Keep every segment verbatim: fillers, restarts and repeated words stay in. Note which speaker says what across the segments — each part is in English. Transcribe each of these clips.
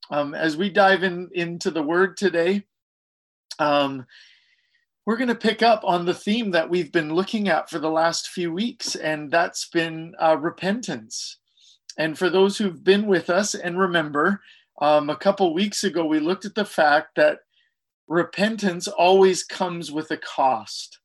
Speaker 1: Um, as we dive in into the word today, um, we're going to pick up on the theme that we've been looking at for the last few weeks, and that's been uh, repentance. And for those who've been with us and remember, um, a couple weeks ago, we looked at the fact that repentance always comes with a cost.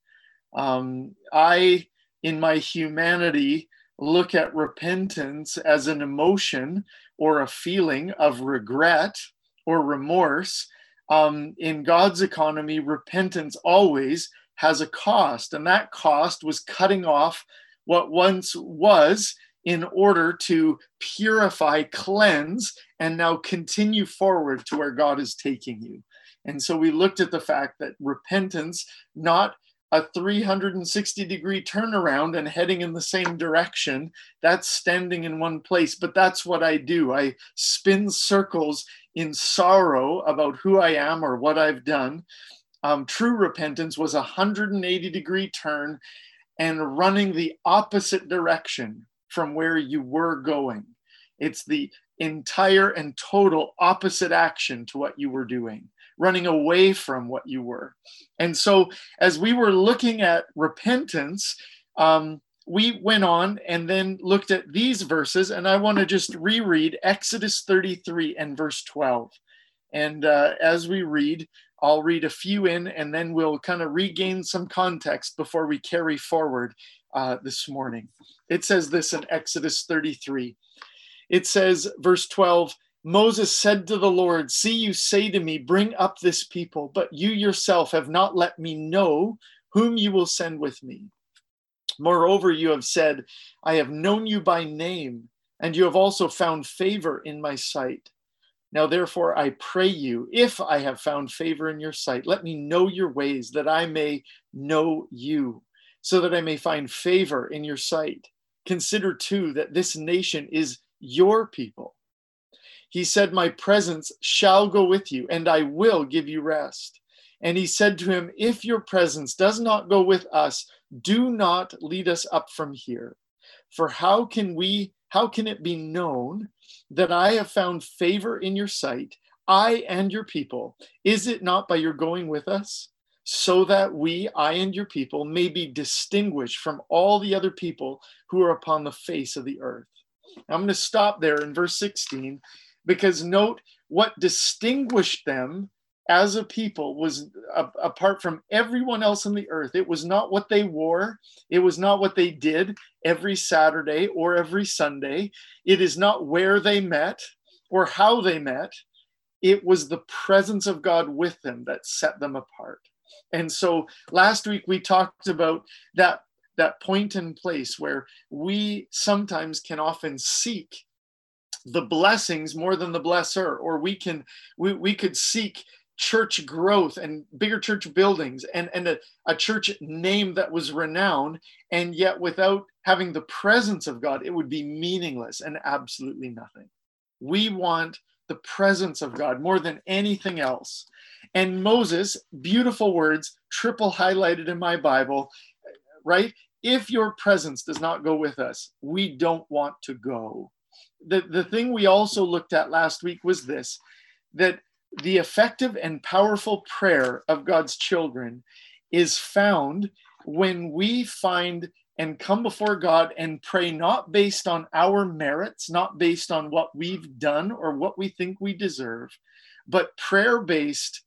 Speaker 1: Um, I, in my humanity, look at repentance as an emotion or a feeling of regret or remorse. Um, in God's economy, repentance always has a cost, and that cost was cutting off what once was in order to purify, cleanse, and now continue forward to where God is taking you. And so we looked at the fact that repentance, not a three hundred sixty degree turnaround and heading in the same direction, that's standing in one place. But that's what I do. I spin circles in sorrow about who I am or what I've done. Um, true repentance was a one hundred eighty degree turn and running the opposite direction from where you were going. It's the entire and total opposite action to what you were doing, running away from what you were. And so as we were looking at repentance, um, we went on and then looked at these verses, and I want to just reread Exodus thirty-three and verse twelve. And uh, as we read, I'll read a few in, and then we'll kind of regain some context before we carry forward uh, this morning. It says this in Exodus thirty-three. It says, verse twelve, Moses said to the Lord, see, you say to me, bring up this people, but you yourself have not let me know whom you will send with me. Moreover, you have said, I have known you by name, and you have also found favor in my sight. Now, therefore, I pray you, if I have found favor in your sight, let me know your ways, that I may know you, so that I may find favor in your sight. Consider, too, that this nation is your people. He said, my presence shall go with you, and I will give you rest. And he said to him, if your presence does not go with us, do not lead us up from here. For how can we, how can it be known that I have found favor in your sight, I and your people? Is it not by your going with us? So that we, I and your people, may be distinguished from all the other people who are upon the face of the earth. I'm going to stop there in verse sixteen, because note what distinguished them as a people was uh, apart from everyone else on the earth. It was not what they wore. It was not what they did every Saturday or every Sunday. It is not where they met or how they met. It was the presence of God with them that set them apart. And so last week we talked about that that point and place where we sometimes can often seek the blessings more than the blesser, or we can we, we could seek church growth and bigger church buildings and, and a, a church name that was renowned, and yet without having the presence of God, it would be meaningless and absolutely nothing. We want the presence of God more than anything else. And Moses, beautiful words, triple highlighted in my Bible, right? If your presence does not go with us, we don't want to go. The, the thing we also looked at last week was this, that the effective and powerful prayer of God's children is found when we find and come before God and pray not based on our merits, not based on what we've done or what we think we deserve, but prayer based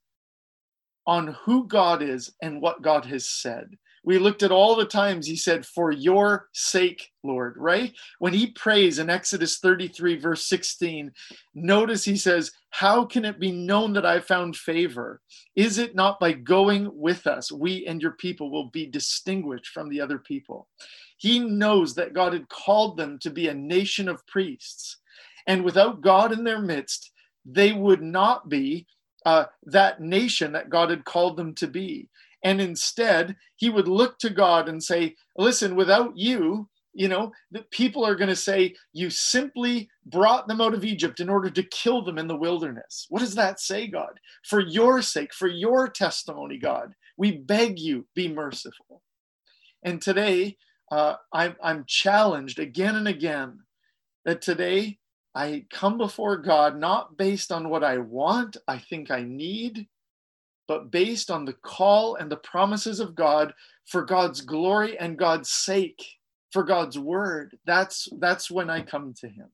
Speaker 1: on who God is and what God has said. We looked at all the times he said, for your sake, Lord, right? When he prays in Exodus thirty-three, verse sixteen, notice he says, how can it be known that I found favor? Is it not by going with us, we and your people will be distinguished from the other people? He knows that God had called them to be a nation of priests. And without God in their midst, they would not be uh, that nation that God had called them to be. And instead, he would look to God and say, listen, without you, you know, the people are going to say, you simply brought them out of Egypt in order to kill them in the wilderness. What does that say, God? For your sake, for your testimony, God, we beg you, be merciful. And today, uh, I'm, I'm challenged again and again that today I come before God not based on what I want, I think I need, but based on the call and the promises of God for God's glory and God's sake, for God's word. That's, that's when I come to him.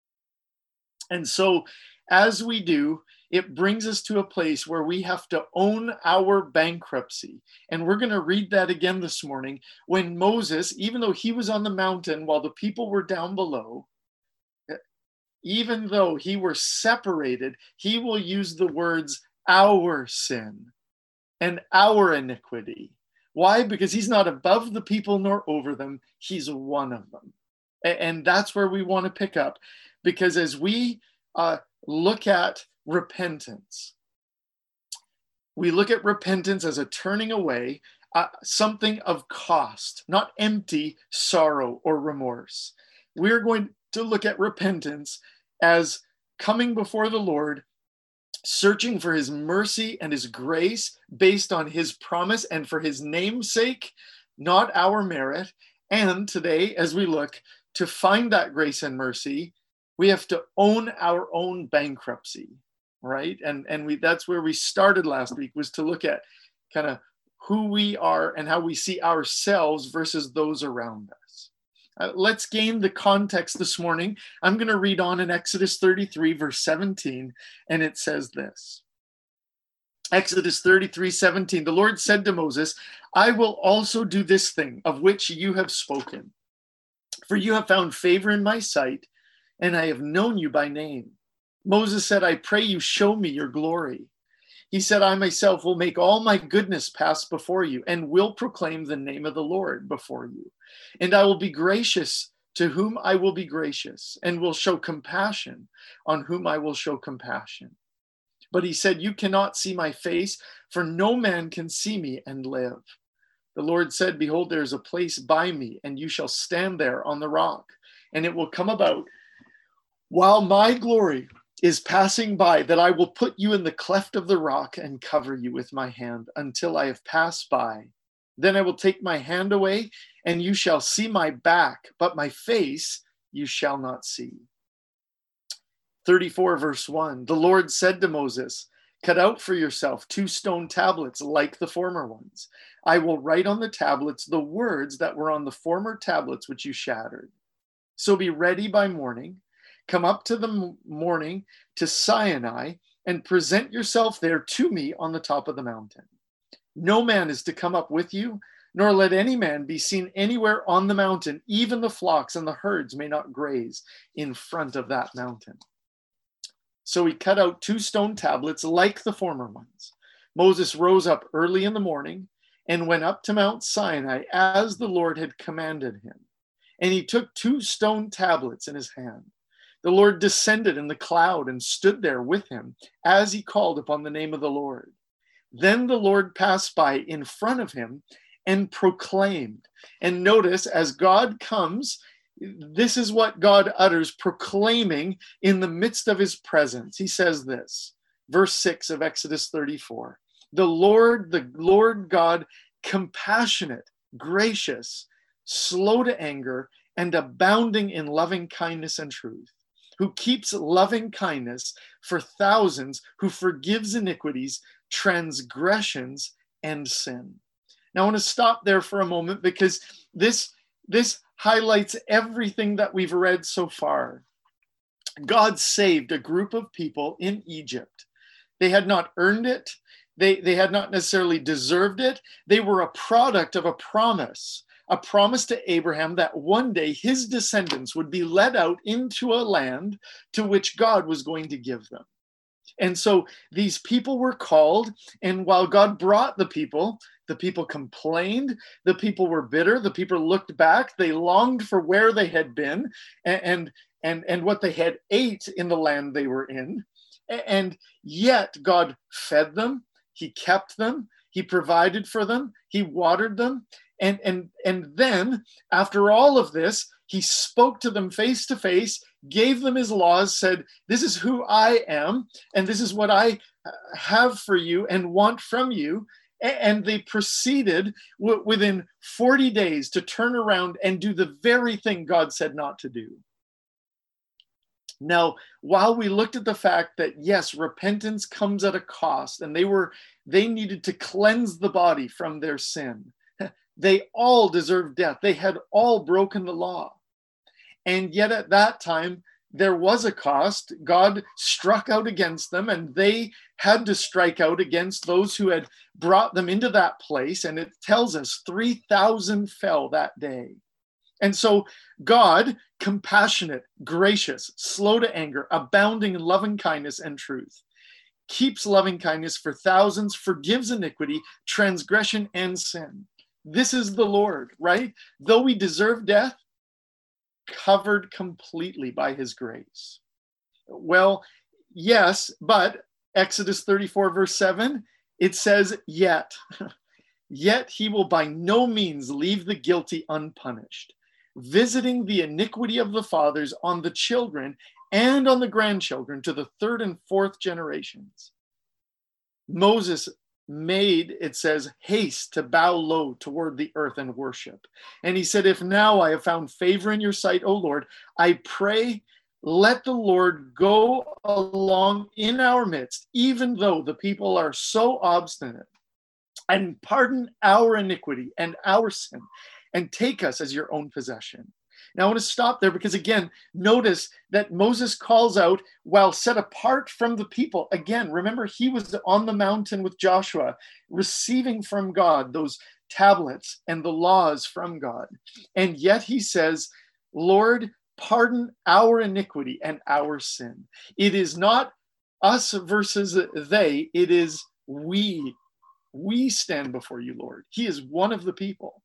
Speaker 1: And so as we do, it brings us to a place where we have to own our bankruptcy. And we're going to read that again this morning when Moses, even though he was on the mountain while the people were down below, even though he were separated, he will use the words our sin and our iniquity. Why? Because he's not above the people nor over them. He's one of them. And that's where we want to pick up, because as we uh, look at repentance, we look at repentance as a turning away, uh, something of cost, not empty sorrow or remorse. We're going to look at repentance as coming before the Lord, searching for his mercy and his grace based on his promise and for his name's sake, not our merit. And today, as we look to find that grace and mercy, we have to own our own bankruptcy, right? And, and we that's where we started last week, was to look at kind of who we are and how we see ourselves versus those around us. Uh, let's gain the context this morning. I'm going to read on in Exodus thirty-three, verse seventeen, and it says this. Exodus thirty-three, seventeen, the Lord said to Moses, I will also do this thing of which you have spoken, for you have found favor in my sight, and I have known you by name. Moses said, I pray you show me your glory. He said, I myself will make all my goodness pass before you and will proclaim the name of the Lord before you. And I will be gracious to whom I will be gracious, and will show compassion on whom I will show compassion. But he said, you cannot see my face, for no man can see me and live. The Lord said, behold, there is a place by me, and you shall stand there on the rock. And it will come about, while my glory is passing by, that I will put you in the cleft of the rock and cover you with my hand until I have passed by. Then I will take my hand away, and you shall see my back, but my face you shall not see. thirty-four, verse one, the Lord said to Moses, cut out for yourself two stone tablets like the former ones. I will write on the tablets the words that were on the former tablets which you shattered. So be ready by morning. Come up to the morning to Sinai and present yourself there to me on the top of the mountain. No man is to come up with you, nor let any man be seen anywhere on the mountain. Even the flocks and the herds may not graze in front of that mountain. So he cut out two stone tablets like the former ones. Moses rose up early in the morning and went up to Mount Sinai as the Lord had commanded him. And he took two stone tablets in his hand. The Lord descended in the cloud and stood there with him as he called upon the name of the Lord. Then the Lord passed by in front of him and proclaimed. And notice, as God comes, this is what God utters, proclaiming in the midst of his presence. He says this, verse six of Exodus thirty-four. The Lord, the Lord God, compassionate, gracious, slow to anger, and abounding in loving kindness and truth, who keeps loving kindness for thousands, who forgives iniquities, transgressions, and sin. Now I want to stop there for a moment, because this, this highlights everything that we've read so far. God saved a group of people in Egypt. They had not earned it. They, they had not necessarily deserved it. They were a product of a promise. A promise to Abraham that one day his descendants would be led out into a land to which God was going to give them. And so these people were called, and while God brought the people, the people complained, the people were bitter, the people looked back, they longed for where they had been and, and, and what they had ate in the land they were in. And yet God fed them, he kept them, he provided for them, he watered them. And, and, and then, after all of this, he spoke to them face to face, gave them his laws, said, this is who I am, and this is what I have for you and want from you. And they proceeded w- within forty days to turn around and do the very thing God said not to do. Now, while we looked at the fact that yes, repentance comes at a cost, and they were they needed to cleanse the body from their sin. They all deserved death. They had all broken the law. And yet at that time, there was a cost. God struck out against them, and they had to strike out against those who had brought them into that place. And it tells us three thousand fell that day. And so God, compassionate, gracious, slow to anger, abounding in loving kindness and truth, keeps loving kindness for thousands, forgives iniquity, transgression, and sin. This is the Lord, right? Though we deserve death, covered completely by his grace. Well, yes, but Exodus thirty-four, verse seven, it says, yet, yet he will by no means leave the guilty unpunished, visiting the iniquity of the fathers on the children and on the grandchildren to the third and fourth generations. Moses made, it says, haste to bow low toward the earth and worship. And he said, if now I have found favor in your sight, O Lord, I pray, let the Lord go along in our midst, even though the people are so obstinate, and pardon our iniquity and our sin, and take us as your own possession. Now I want to stop there because, again, notice that Moses calls out while set apart from the people. Again, remember, he was on the mountain with Joshua, receiving from God those tablets and the laws from God. And yet he says, Lord, pardon our iniquity and our sin. It is not us versus they, it is we. We stand before you, Lord. He is one of the people.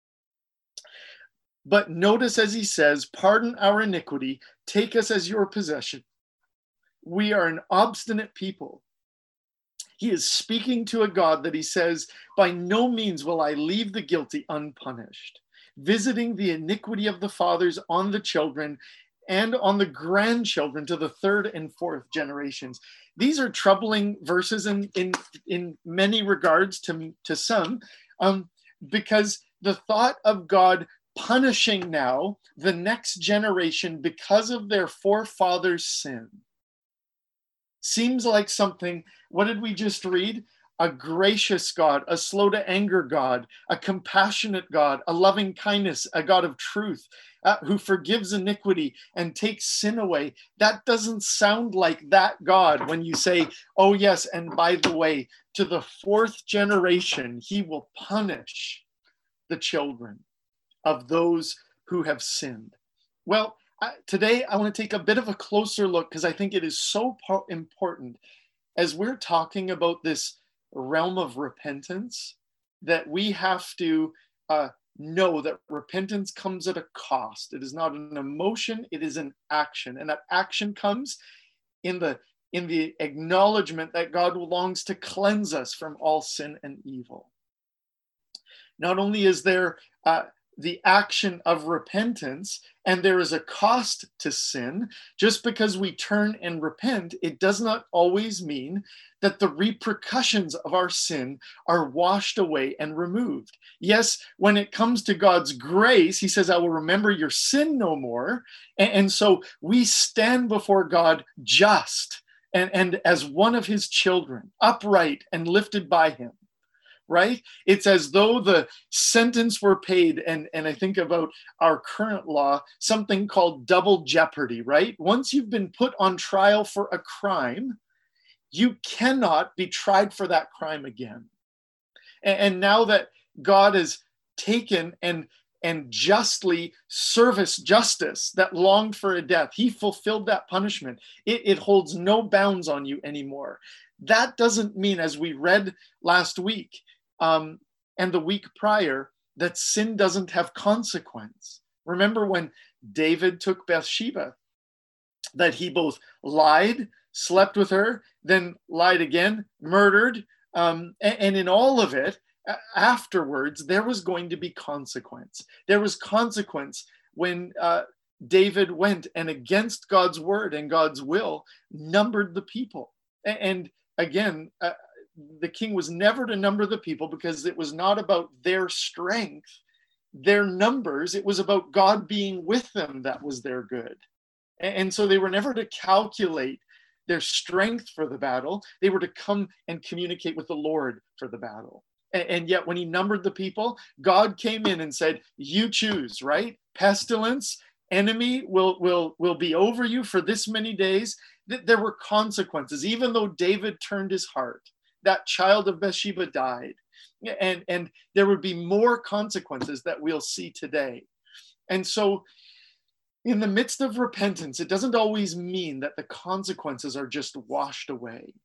Speaker 1: But notice as he says, pardon our iniquity, take us as your possession. We are an obstinate people. He is speaking to a God that he says, by no means will I leave the guilty unpunished, visiting the iniquity of the fathers on the children and on the grandchildren to the third and fourth generations. These are troubling verses in, in, in many regards to, to some, um, because the thought of God punishing now the next generation because of their forefathers' sin seems like something. What did we just read? A gracious God, a slow to anger God, a compassionate God, a loving kindness, a God of truth, uh, who forgives iniquity and takes sin away. That doesn't sound like that God when you say, oh yes, and by the way, to the fourth generation, he will punish the children of those who have sinned. Well, uh, today I want to take a bit of a closer look because I think it is so po- important as we're talking about this realm of repentance that we have to uh, know that repentance comes at a cost. It is not an emotion, it is an action. And that action comes in the in the acknowledgement that God longs to cleanse us from all sin and evil. Not only is there uh, the action of repentance, and there is a cost to sin. Just because we turn and repent, it does not always mean that the repercussions of our sin are washed away and removed. Yes, when it comes to God's grace, he says, I will remember your sin no more. And, and so we stand before God just and, and as one of his children, upright and lifted by him. Right? It's as though the sentence were paid. And, and I think about our current law, something called double jeopardy, right? Once you've been put on trial for a crime, you cannot be tried for that crime again. And, and now that God has taken and, and justly serviced justice that longed for a death, he fulfilled that punishment. It, it holds no bounds on you anymore. That doesn't mean, as we read last week, Um, and the week prior, that sin doesn't have consequence. Remember when David took Bathsheba, that he both lied, slept with her, then lied again, murdered, um, and, and in all of it, afterwards, there was going to be consequence. There was consequence when uh, David went and against God's word and God's will numbered the people. And again, uh, the king was never to number the people because it was not about their strength, their numbers. It was about God being with them that was their good. And so they were never to calculate their strength for the battle. They were to come and communicate with the Lord for the battle. And yet when he numbered the people, God came in and said, you choose, right? Pestilence, enemy will, will, will be over you for this many days. There were consequences, even though David turned his heart. That child of Bathsheba died. And, and there would be more consequences that we'll see today. And so in the midst of repentance, it doesn't always mean that the consequences are just washed away.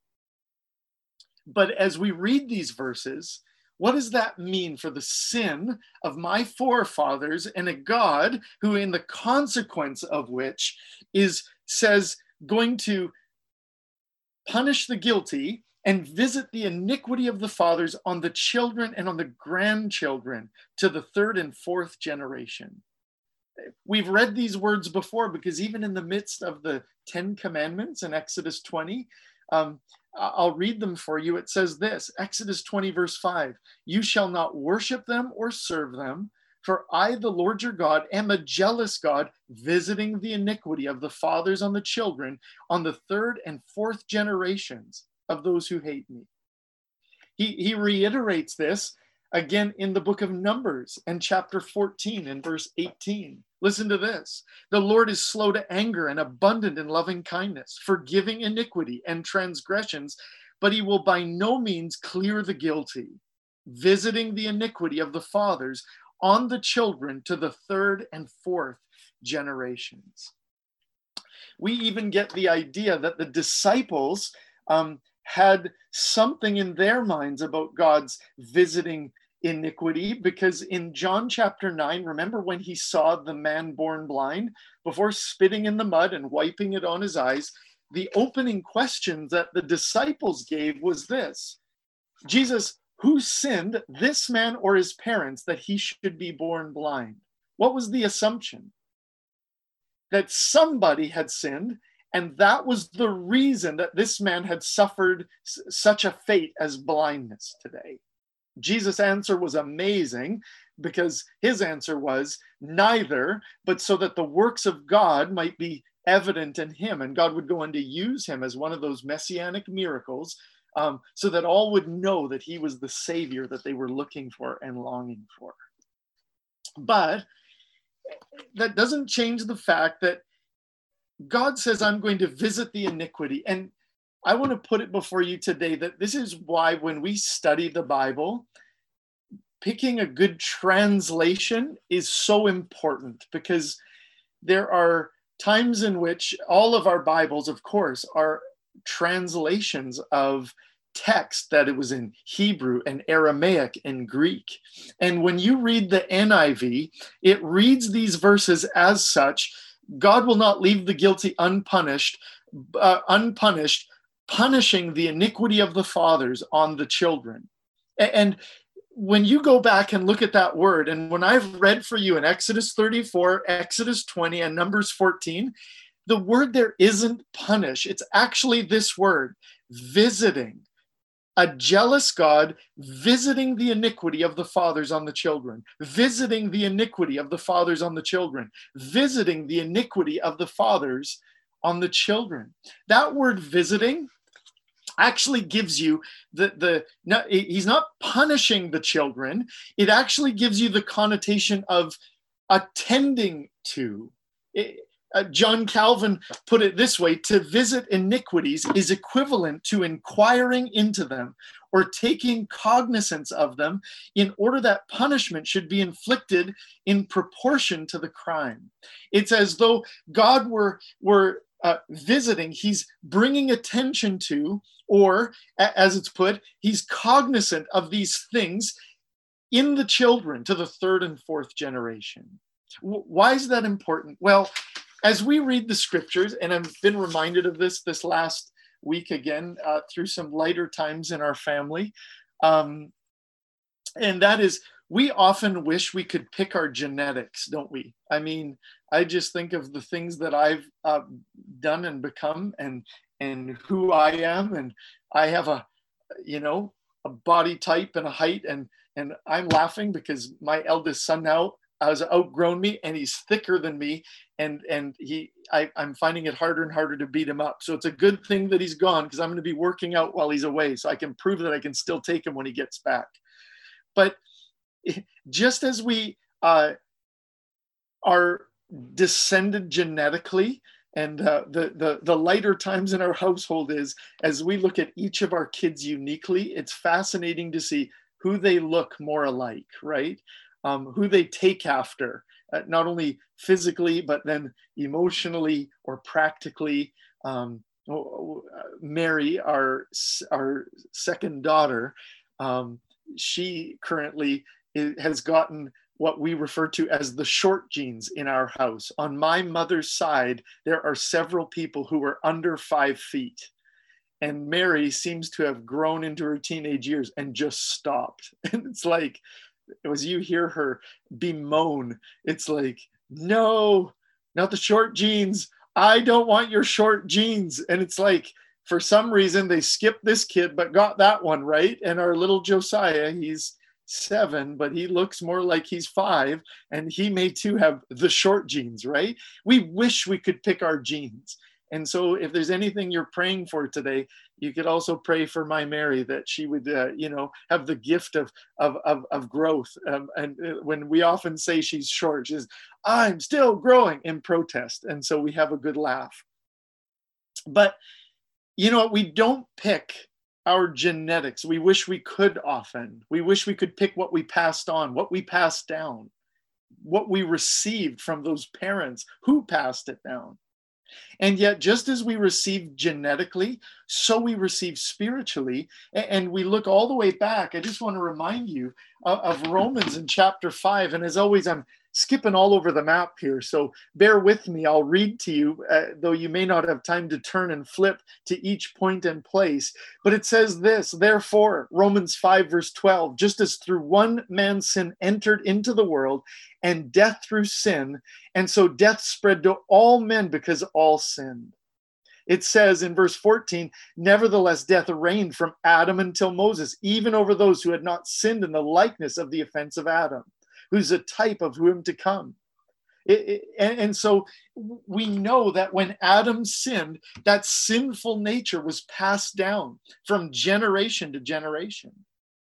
Speaker 1: But as we read these verses, what does that mean for the sin of my forefathers and a God who, in the consequence of which, is, says, going to punish the guilty and visit the iniquity of the fathers on the children and on the grandchildren to the third and fourth generation? We've read these words before, because even in the midst of the Ten Commandments in Exodus twenty, um, I'll read them for you. It says this, Exodus twenty, verse five, you shall not worship them or serve them, for I, the Lord your God, am a jealous God, visiting the iniquity of the fathers on the children, on the third and fourth generations of those who hate me. He, he reiterates this again in the book of Numbers and chapter fourteen and verse eighteen. Listen to this. The Lord is slow to anger and abundant in loving kindness, forgiving iniquity and transgressions, but he will by no means clear the guilty, visiting the iniquity of the fathers on the children to the third and fourth generations. We even get the idea that the disciples um, had something in their minds about God's visiting iniquity, because in John chapter nine, remember when he saw the man born blind, before spitting in the mud and wiping it on his eyes, the opening question that the disciples gave was this: Jesus, who sinned, this man or his parents, that he should be born blind? What was the assumption? That somebody had sinned, and that was the reason that this man had suffered s- such a fate as blindness today. Jesus' answer was amazing, because his answer was neither, but so that the works of God might be evident in him, and God would go on to use him as one of those messianic miracles, um, so that all would know that he was the Savior that they were looking for and longing for. But that doesn't change the fact that God says, I'm going to visit the iniquity. And I want to put it before you today that this is why when we study the Bible, picking a good translation is so important, because there are times in which all of our Bibles, of course, are translations of text that it was in Hebrew and Aramaic and Greek. And when you read the N I V, it reads these verses as such: God will not leave the guilty unpunished, uh, unpunished, punishing the iniquity of the fathers on the children. And when you go back and look at that word, and when I've read for you in Exodus thirty-four, Exodus twenty, and Numbers fourteen, the word there isn't punish. It's actually this word, visiting. A jealous God visiting the iniquity of the fathers on the children, visiting the iniquity of the fathers on the children, visiting the iniquity of the fathers on the children. That word visiting actually gives you the, the no, he's not punishing the children. It actually gives you the connotation of attending to. It, Uh, John Calvin put it this way: to visit iniquities is equivalent to inquiring into them or taking cognizance of them, in order that punishment should be inflicted in proportion to the crime. It's as though God were, were uh, visiting, he's bringing attention to, or as it's put, he's cognizant of these things in the children to the third and fourth generation. Why is that important? Well, as we read the scriptures, and I've been reminded of this this last week again uh, through some lighter times in our family, um, and that is, we often wish we could pick our genetics, don't we? I mean, I just think of the things that I've uh, done and become, and and who I am, and I have a, you know, a body type and a height, and and I'm laughing because my eldest son now has outgrown me, and he's thicker than me, and and he I, I'm finding it harder and harder to beat him up. So it's a good thing that he's gone, because I'm going to be working out while he's away, so I can prove that I can still take him when he gets back. But just as we uh, are descended genetically, and uh, the, the the lighter times in our household is, as we look at each of our kids uniquely, it's fascinating to see who they look more alike, right? Um, who they take after, uh, not only physically, but then emotionally or practically. Um, Mary, our, our second daughter, um, she currently has gotten what we refer to as the short genes in our house. On my mother's side, there are several people who are under five feet. And Mary seems to have grown into her teenage years and just stopped. And it's like, as you hear her bemoan, it's like, no, not the short genes. I don't want your short genes. And it's like, for some reason, they skipped this kid, but got that one right. And our little Josiah, he's seven, but he looks more like he's five. And he may too have the short genes, right? We wish we could pick our genes. And so if there's anything you're praying for today, you could also pray for my Mary, that she would, uh, you know, have the gift of, of, of, of growth. Um, and when we often say she's short, she says, I'm still growing, in protest. And so we have a good laugh. But, you know, we don't pick our genetics. We wish we could often. We wish we could pick what we passed on, what we passed down, what we received from those parents who passed it down. And yet, just as we receive genetically, so we receive spiritually. And we look all the way back. I just want to remind you of Romans in chapter five. And as always, I'm skipping all over the map here, so bear with me. I'll read to you, uh, though you may not have time to turn and flip to each point and place. But it says this, therefore, Romans five, verse twelve, just as through one man's sin entered into the world, and death through sin, and so death spread to all men because all sinned. It says in verse fourteen, nevertheless, death reigned from Adam until Moses, even over those who had not sinned in the likeness of the offense of Adam, who's a type of whom to come. It, it, and, and so we know that when Adam sinned, that sinful nature was passed down from generation to generation.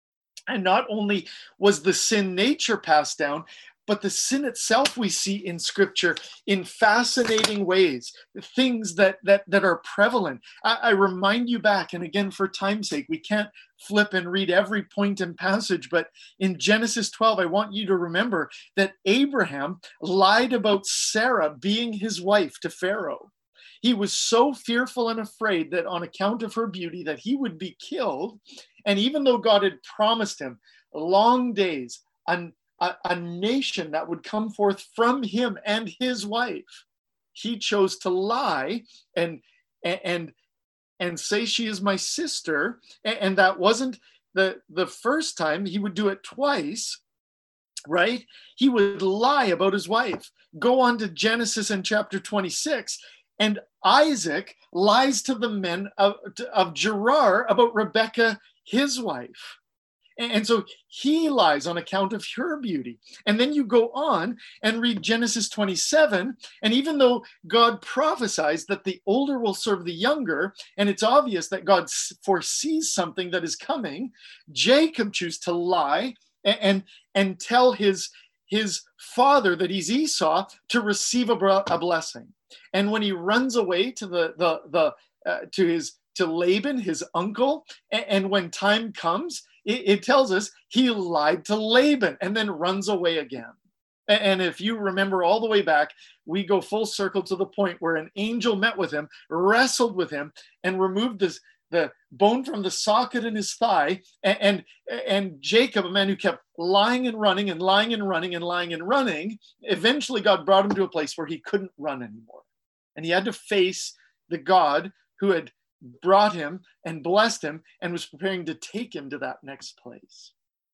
Speaker 1: And not only was the sin nature passed down, but the sin itself we see in Scripture in fascinating ways, things that that that are prevalent. I, I remind you back, and again, for time's sake, we can't flip and read every point and passage, but in Genesis twelve, I want you to remember that Abraham lied about Sarah being his wife to Pharaoh. He was so fearful and afraid that on account of her beauty that he would be killed. And even though God had promised him long days, an A, a nation that would come forth from him and his wife, he chose to lie and and and say she is my sister. And, and that wasn't the the first time. He would do it twice, right? He would lie about his wife. Go on to Genesis in chapter twenty-six, and Isaac lies to the men of, of Gerar about Rebekah, his wife. And so he lies on account of her beauty. And then you go on and read Genesis twenty-seven. And even though God prophesies that the older will serve the younger, and it's obvious that God foresees something that is coming, Jacob chooses to lie and, and, and tell his, his father that he's Esau to receive a, a blessing. And when he runs away to the, the, the uh, to his to Laban, his uncle, and, and when time comes, it tells us he lied to Laban and then runs away again. And if you remember all the way back, we go full circle to the point where an angel met with him, wrestled with him, and removed this, the bone from the socket in his thigh. And, and, and Jacob, a man who kept lying and running and lying and running and lying and running, eventually God brought him to a place where he couldn't run anymore. And he had to face the God who had brought him and blessed him and was preparing to take him to that next place.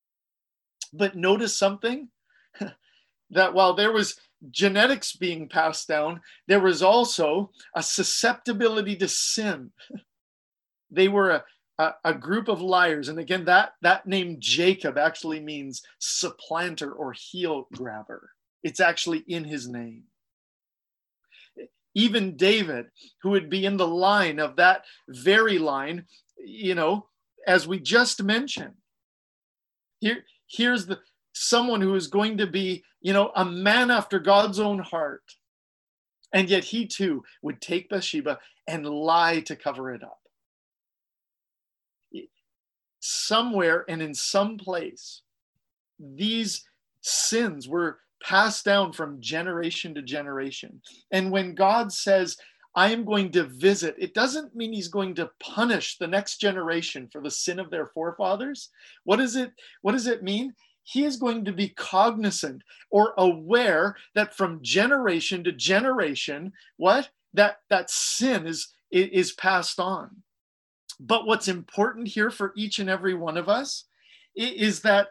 Speaker 1: But notice something, that while there was genetics being passed down, there was also a susceptibility to sin. They were a, a, a group of liars. And again, that, that name Jacob actually means supplanter or heel grabber. It's actually in his name. Even David, who would be in the line of that very line, you know, as we just mentioned, here, here's the someone who is going to be, you know, a man after God's own heart. And yet he too would take Bathsheba and lie to cover it up. Somewhere and in some place, these sins were passed down from generation to generation. And when God says, I am going to visit, it doesn't mean he's going to punish the next generation for the sin of their forefathers. What is it? What does it mean? He is going to be cognizant or aware that from generation to generation, what? That, that sin is, is passed on. But what's important here for each and every one of us is that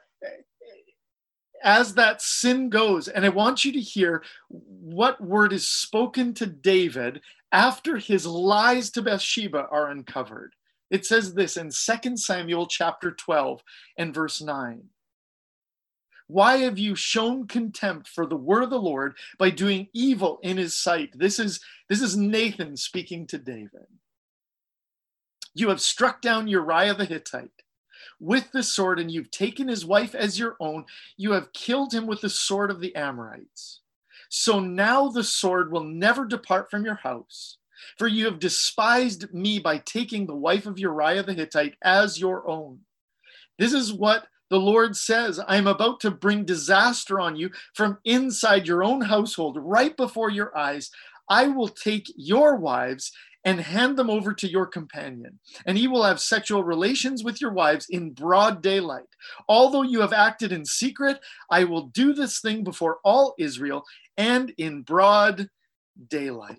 Speaker 1: as that sin goes, and I want you to hear what word is spoken to David after his lies to Bathsheba are uncovered. It says this in Second Samuel chapter twelve and verse nine. Why have you shown contempt for the word of the Lord by doing evil in his sight? This is, this is Nathan speaking to David. You have struck down Uriah the Hittite with the sword, and you've taken his wife as your own. You have killed him with the sword of the Amorites. So now the sword will never depart from your house, for you have despised me by taking the wife of Uriah the Hittite as your own. This is what the Lord says, I am about to bring disaster on you from inside your own household, right before your eyes. I will take your wives and hand them over to your companion, and he will have sexual relations with your wives in broad daylight. Although you have acted in secret, I will do this thing before all Israel and in broad daylight.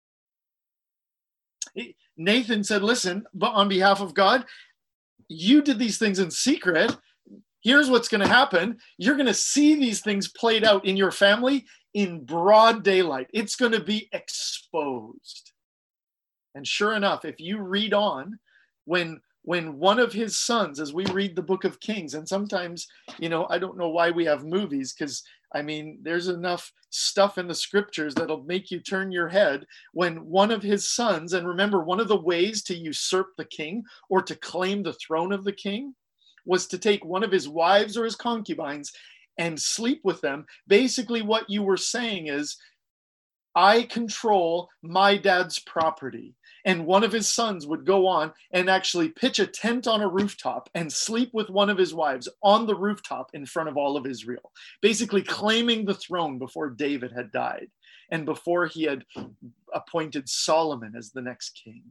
Speaker 1: Nathan said, listen, but on behalf of God, you did these things in secret. Here's what's going to happen. You're going to see these things played out in your family in broad daylight. It's going to be exposed. And sure enough, if you read on, when when one of his sons, as we read the book of Kings, and sometimes, you know, I don't know why we have movies, because, I mean, there's enough stuff in the scriptures that'll make you turn your head. When one of his sons, and remember, one of the ways to usurp the king or to claim the throne of the king was to take one of his wives or his concubines and sleep with them. Basically, what you were saying is, I control my dad's property. And one of his sons would go on and actually pitch a tent on a rooftop and sleep with one of his wives on the rooftop in front of all of Israel, basically claiming the throne before David had died and before he had appointed Solomon as the next king.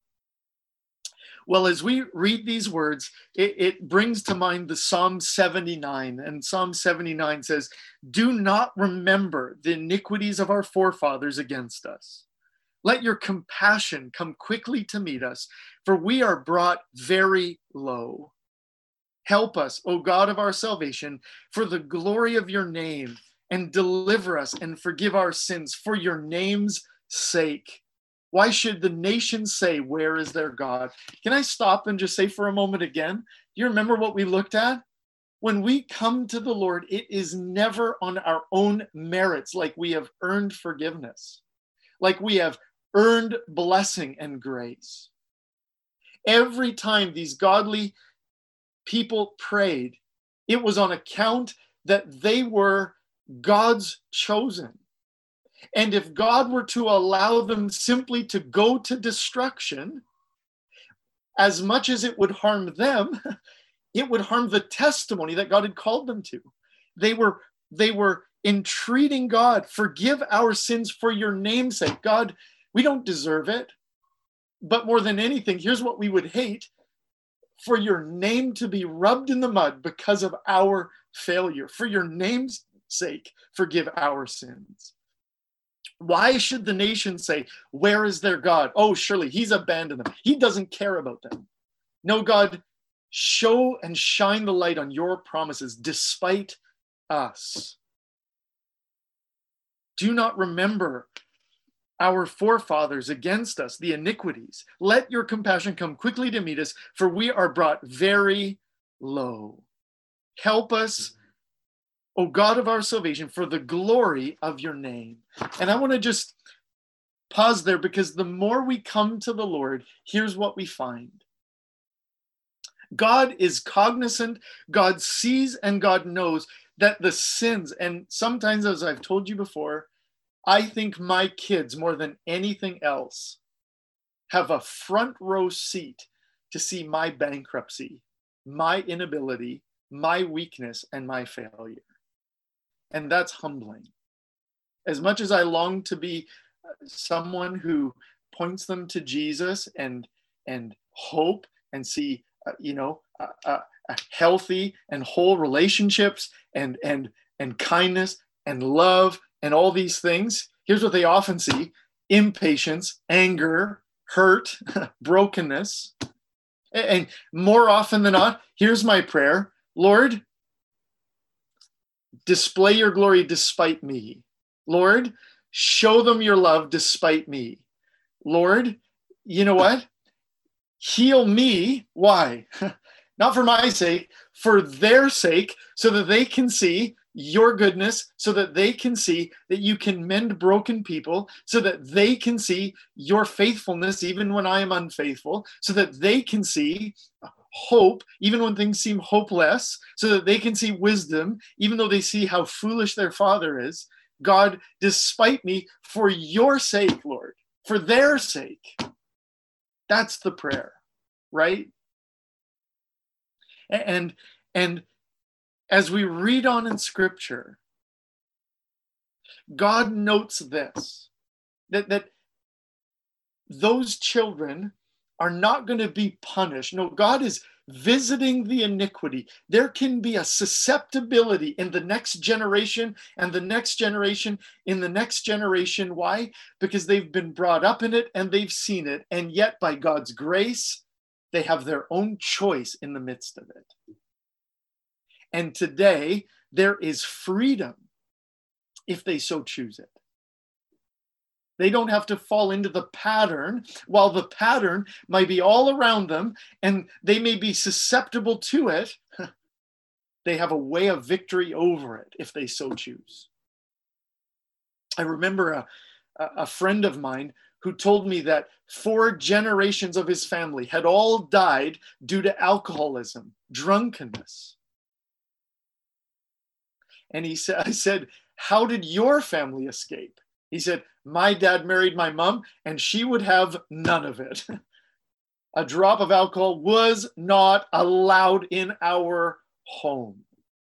Speaker 1: Well, as we read these words, it, it brings to mind the Psalm seventy-nine. And Psalm seventy-nine says, do not remember the iniquities of our forefathers against us. Let your compassion come quickly to meet us, for we are brought very low. Help us, O God of our salvation, for the glory of your name, and deliver us and forgive our sins for your name's sake. Why should the nations say, where is their God? Can I stop and just say for a moment again, do you remember what we looked at? When we come to the Lord, it is never on our own merits, like we have earned forgiveness, like we have earned blessing and grace. Every time these godly people prayed, it was on account that they were God's chosen. And if God were to allow them simply to go to destruction, as much as it would harm them, it would harm the testimony that God had called them to. They were, they were entreating God, forgive our sins for your name's sake. God, we don't deserve it. But more than anything, here's what we would hate: for your name to be rubbed in the mud because of our failure. For your name's sake, forgive our sins. Why should the nation say, where is their God? Oh, surely he's abandoned them. He doesn't care about them. No, God, show and shine the light on your promises despite us. Do not remember our forefathers against us, the iniquities. Let your compassion come quickly to meet us, for we are brought very low. Help us O God of our salvation, for the glory of your name. And I want to just pause there, because the more we come to the Lord, here's what we find. God is cognizant, God sees, and God knows that the sins, and sometimes, as I've told you before, I think my kids, more than anything else, have a front row seat to see my bankruptcy, my inability, my weakness, and my failure. And that's humbling. As much as I long to be someone who points them to Jesus and, and hope and see, uh, you know, uh, uh, healthy and whole relationships and, and, and kindness and love and all these things, here's what they often see: impatience, anger, hurt, brokenness. And more often than not, here's my prayer: Lord, display your glory despite me. Lord, show them your love despite me. Lord, you know what? Heal me. Why? Not for my sake, for their sake, so that they can see your goodness, so that they can see that you can mend broken people, so that they can see your faithfulness even when I am unfaithful, so that they can see hope even when things seem hopeless, so that they can see wisdom even though they see how foolish their father is. God, despite me, for your sake, Lord, for their sake. That's the prayer, right? And, and as we read on in Scripture, God notes this, that, that those children are not going to be punished. No, God is visiting the iniquity. There can be a susceptibility in the next generation and the next generation in the next generation. Why? Because they've been brought up in it and they've seen it. And yet by God's grace, they have their own choice in the midst of it. And today, there is freedom if they so choose it. They don't have to fall into the pattern, while the pattern might be all around them and they may be susceptible to it. They have a way of victory over it if they so choose. I remember a, a friend of mine who told me that four generations of his family had all died due to alcoholism, drunkenness. And he said, I said, how did your family escape? He said, my dad married my mom and she would have none of it. A drop of alcohol was not allowed in our home.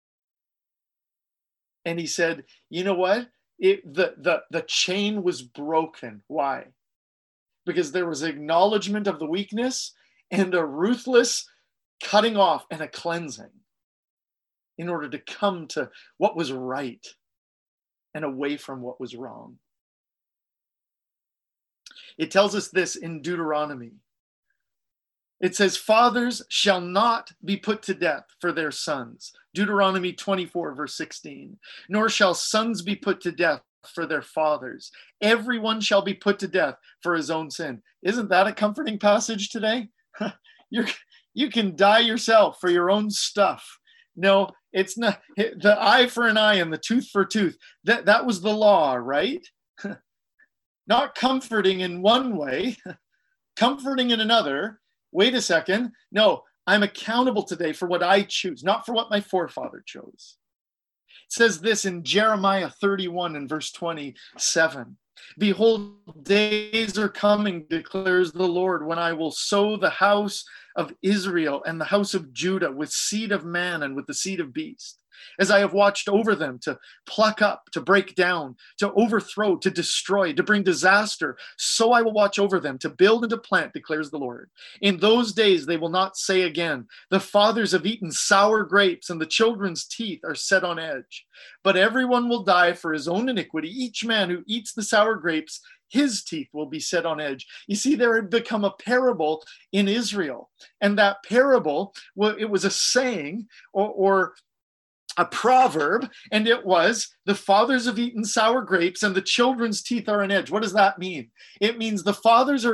Speaker 1: And he said, you know what? It, the, the, the chain was broken. Why? Because there was acknowledgement of the weakness and a ruthless cutting off and a cleansing in order to come to what was right and away from what was wrong. It tells us this in Deuteronomy. It says, fathers shall not be put to death for their sons. Deuteronomy twenty-four, verse sixteen. Nor shall sons be put to death for their fathers. Everyone shall be put to death for his own sin. Isn't that a comforting passage today? You're, you can die yourself for your own stuff. No, it's not. The eye for an eye and the tooth for tooth. That, that was the law, right? Not comforting in one way, comforting in another. Wait a second. No, I'm accountable today for what I choose, not for what my forefather chose. It says this in Jeremiah thirty-one and verse twenty-seven. Behold, days are coming, declares the Lord, when I will sow the house of Israel and the house of Judah with seed of man and with the seed of beast. As I have watched over them to pluck up, to break down, to overthrow, to destroy, to bring disaster, so I will watch over them to build and to plant, declares the Lord. In those days they will not say again, the fathers have eaten sour grapes and the children's teeth are set on edge. But everyone will die for his own iniquity. Each man who eats the sour grapes, his teeth will be set on edge. You see, there had become a parable in Israel. And that parable, well, it was a saying or, or a proverb, and it was, the fathers have eaten sour grapes and the children's teeth are on edge. What does that mean? It means the fathers are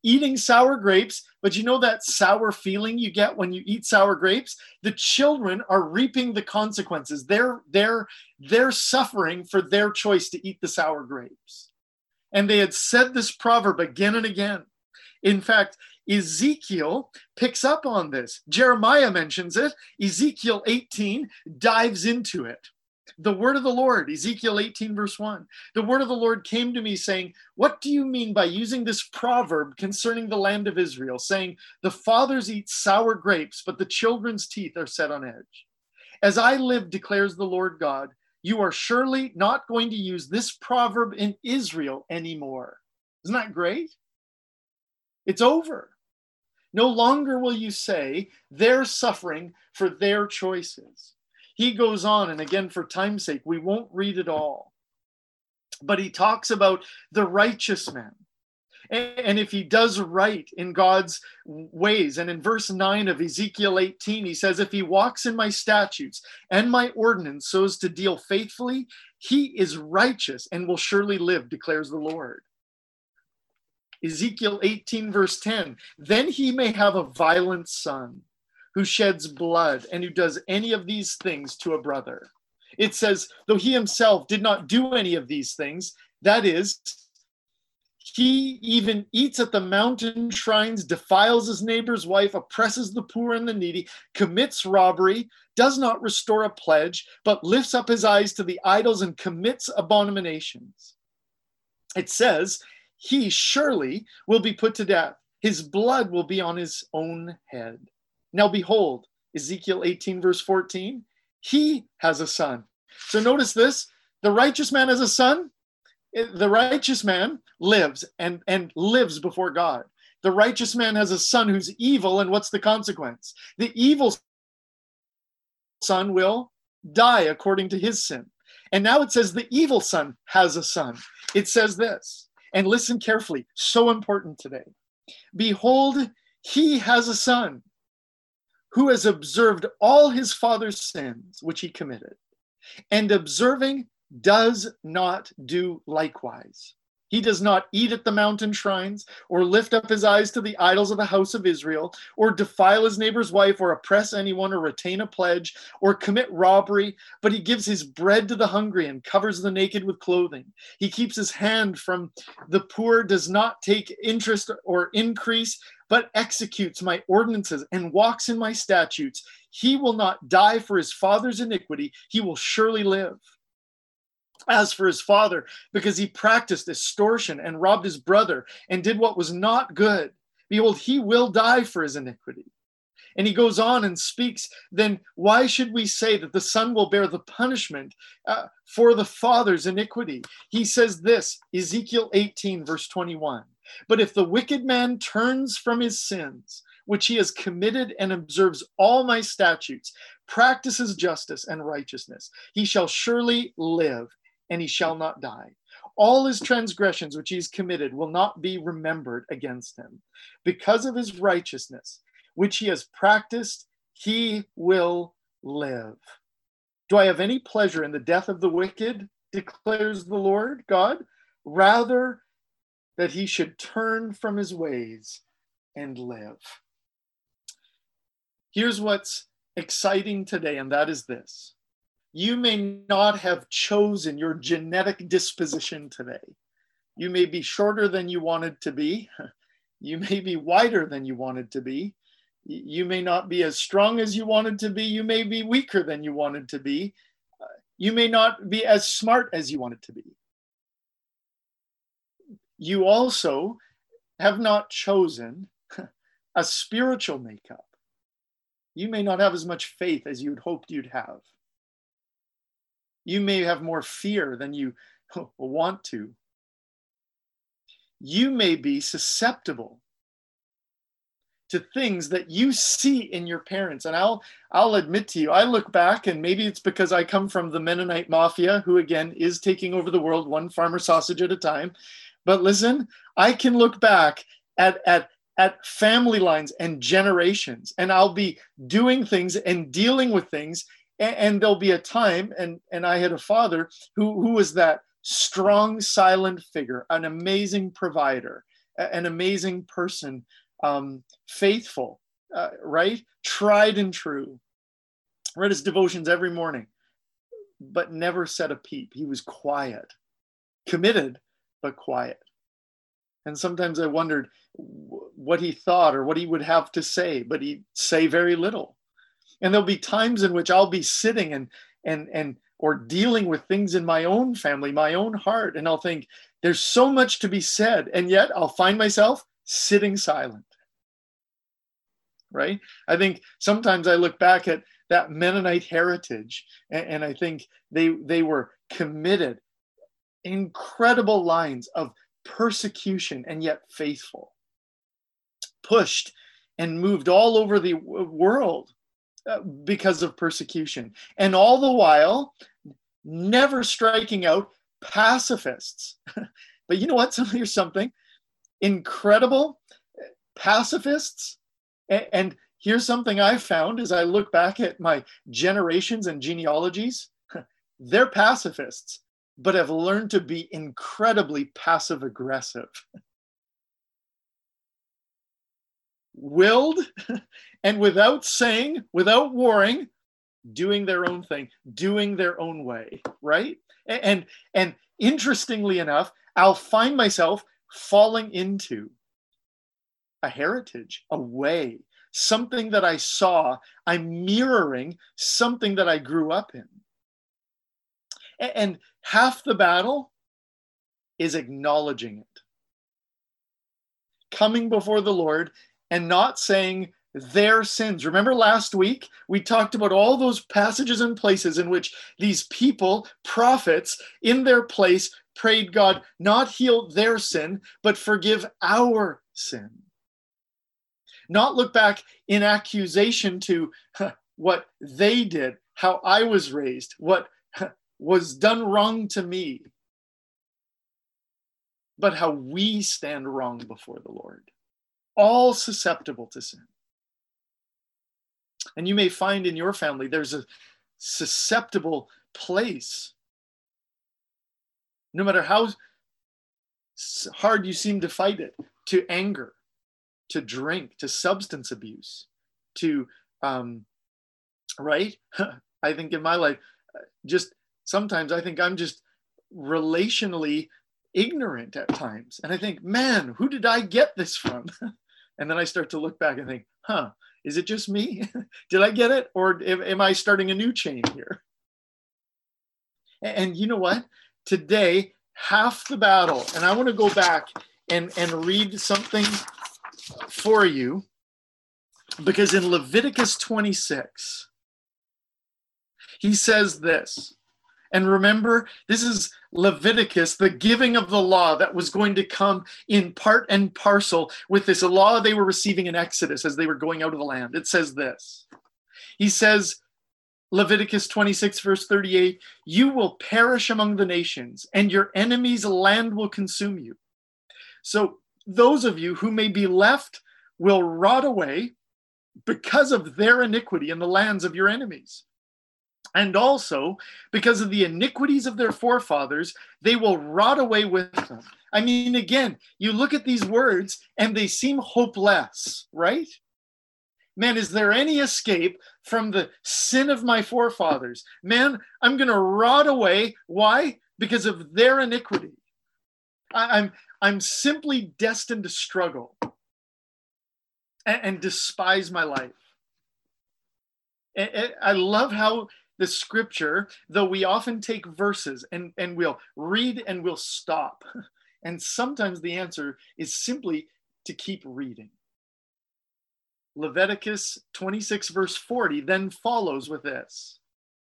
Speaker 1: eating sour grapes, but you know that sour feeling you get when you eat sour grapes? The children are reaping the consequences. They're, they're, they're suffering for their choice to eat the sour grapes. And they had said this proverb again and again. In fact, Ezekiel picks up on this. Jeremiah mentions it. Ezekiel eighteen dives into it. The word of the Lord, Ezekiel eighteen, verse one. The word of the Lord came to me saying, what do you mean by using this proverb concerning the land of Israel, saying, the fathers eat sour grapes, but the children's teeth are set on edge? As I live, declares the Lord God, you are surely not going to use this proverb in Israel anymore. Isn't that great? It's over. No longer will you say they're suffering for their choices. He goes on, and again, for time's sake, we won't read it all. But he talks about the righteous man. And if he does right in God's ways, and in verse nine of Ezekiel eighteen, he says, if he walks in my statutes and my ordinance so as to deal faithfully, he is righteous and will surely live, declares the Lord. Ezekiel eighteen, verse ten, then he may have a violent son who sheds blood and who does any of these things to a brother. It says, though he himself did not do any of these things, that is, he even eats at the mountain shrines, defiles his neighbor's wife, oppresses the poor and the needy, commits robbery, does not restore a pledge, but lifts up his eyes to the idols and commits abominations. It says, he surely will be put to death. His blood will be on his own head. Now behold, Ezekiel eighteen, verse fourteen, he has a son. So notice this, the righteous man has a son. The righteous man lives and, and lives before God. The righteous man has a son who's evil, and what's the consequence? The evil son will die according to his sin. And now it says the evil son has a son. It says this, and listen carefully, so important today. Behold, he has a son who has observed all his father's sins, which he committed, and observing does not do likewise. He does not eat at the mountain shrines, or lift up his eyes to the idols of the house of Israel, or defile his neighbor's wife, or oppress anyone, or retain a pledge, or commit robbery, but he gives his bread to the hungry and covers the naked with clothing. He keeps his hand from the poor, does not take interest or increase, but executes my ordinances and walks in my statutes. He will not die for his father's iniquity. He will surely live. As for his father, because he practiced extortion and robbed his brother and did what was not good, behold, he will die for his iniquity. And he goes on and speaks, then why should we say that the son will bear the punishment uh, for the father's iniquity? He says this, Ezekiel eighteen, verse twenty-one, but if the wicked man turns from his sins, which he has committed, and observes all my statutes, practices justice and righteousness, he shall surely live, and he shall not die. All his transgressions which he has committed will not be remembered against him. Because of his righteousness, which he has practiced, he will live. Do I have any pleasure in the death of the wicked, declares the Lord God? Rather that he should turn from his ways and live. Here's what's exciting today, and that is this. You may not have chosen your genetic disposition today. You may be shorter than you wanted to be. You may be wider than you wanted to be. You may not be as strong as you wanted to be. You may be weaker than you wanted to be. You may not be as smart as you wanted to be. You also have not chosen a spiritual makeup. You may not have as much faith as you'd hoped you'd have. You may have more fear than you want to. You may be susceptible to things that you see in your parents. And I'll, I'll admit to you, I look back, and maybe it's because I come from the Mennonite mafia, who again is taking over the world one farmer sausage at a time. But listen, I can look back at, at, at family lines and generations, and I'll be doing things and dealing with things. And there'll be a time, and, and I had a father who, who was that strong, silent figure, an amazing provider. an amazing person, um, faithful, uh, right? Tried and true. Read his devotions every morning, but never said a peep. He was quiet, committed, but quiet. And sometimes I wondered what he thought or what he would have to say, but he'd say very little. And there'll be times in which I'll be sitting and and and or dealing with things in my own family, my own heart, and I'll think there's so much to be said, and yet I'll find myself sitting silent. Right? I think sometimes I look back at that Mennonite heritage, and, and I think they they were committed, incredible lines of persecution and yet faithful, pushed and moved all over the world uh, because of persecution, and all the while never striking out pacifists. But you know what? Here's something incredible: pacifists. And here's something I found as I look back at my generations and genealogies. They're pacifists, but have learned to be incredibly passive aggressive. Willed and without saying, without warring, doing their own thing, doing their own way, right? And, and interestingly enough, I'll find myself falling into a heritage, a way, something that I saw. I'm mirroring something that I grew up in. And half the battle is acknowledging it. Coming before the Lord and not saying their sins. Remember last week, we talked about all those passages and places in which these people, prophets, in their place, prayed God not heal their sin, but forgive our sin. Not look back in accusation to huh, what they did, how I was raised, what huh, was done wrong to me, but how we stand wrong before the Lord, all susceptible to sin. And you may find in your family there's a susceptible place. No matter how hard you seem to fight it, to anger, to drink, to substance abuse, to, um, right? I think in my life, just sometimes I think I'm just relationally ignorant at times. And I think, man, who did I get this from? And then I start to look back and think, huh, is it just me? Did I get it? Or am I starting a new chain here? And you know what? Today, half the battle, and I want to go back and, and read something for you, because in Leviticus twenty-six, he says this. And remember, this is Leviticus, the giving of the law that was going to come in part and parcel with this law they were receiving in Exodus as they were going out of the land. It says this. He says, Leviticus twenty-six, verse thirty-eight, you will perish among the nations, and your enemies' land will consume you. So those of you who may be left will rot away because of their iniquity in the lands of your enemies. And also, because of the iniquities of their forefathers, they will rot away with them. I mean, again, you look at these words and they seem hopeless, right? Man, is there any escape from the sin of my forefathers? Man, I'm going to rot away. Why? Because of their iniquity. I, I'm, I'm simply destined to struggle and, and despise my life. And, and I love how the scripture, though we often take verses and, and we'll read and we'll stop. And sometimes the answer is simply to keep reading. Leviticus twenty-six, verse forty, then follows with this.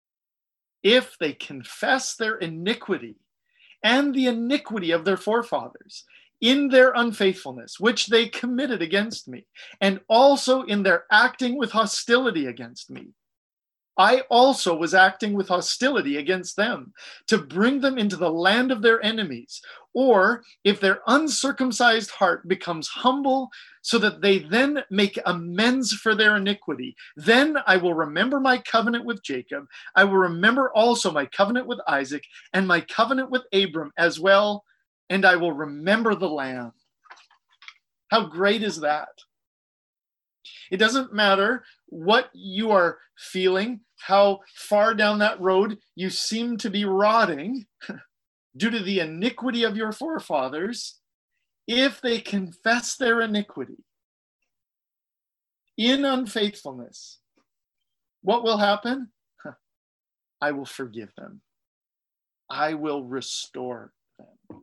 Speaker 1: If they confess their iniquity and the iniquity of their forefathers in their unfaithfulness, which they committed against me, and also in their acting with hostility against me, I also was acting with hostility against them to bring them into the land of their enemies. Or if their uncircumcised heart becomes humble so that they then make amends for their iniquity, then I will remember my covenant with Jacob. I will remember also my covenant with Isaac and my covenant with Abram as well. And I will remember the land. How great is that? It doesn't matter what you are feeling, how far down that road you seem to be rotting due to the iniquity of your forefathers. If they confess their iniquity in unfaithfulness, what will happen? I will forgive them. I will restore them.